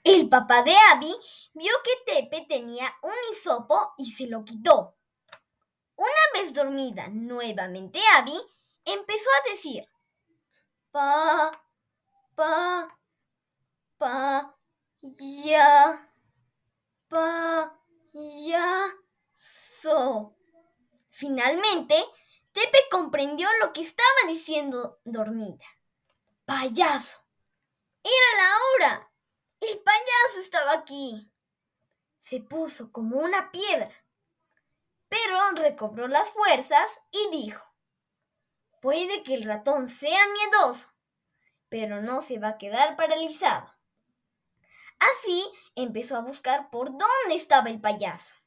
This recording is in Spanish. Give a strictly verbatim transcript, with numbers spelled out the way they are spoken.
El papá de Abby vio que Tepe tenía un hisopo y se lo quitó. Una vez dormida nuevamente Abby empezó a decir: pa, pa, pa, ya, pa, ya, so. Finalmente, Tepe comprendió lo que estaba diciendo dormida. ¡Payaso! ¡Era la hora! ¡El payaso estaba aquí! Se puso como una piedra, pero recobró las fuerzas y dijo: puede que el ratón sea miedoso, pero no se va a quedar paralizado. Así empezó a buscar por dónde estaba el payaso.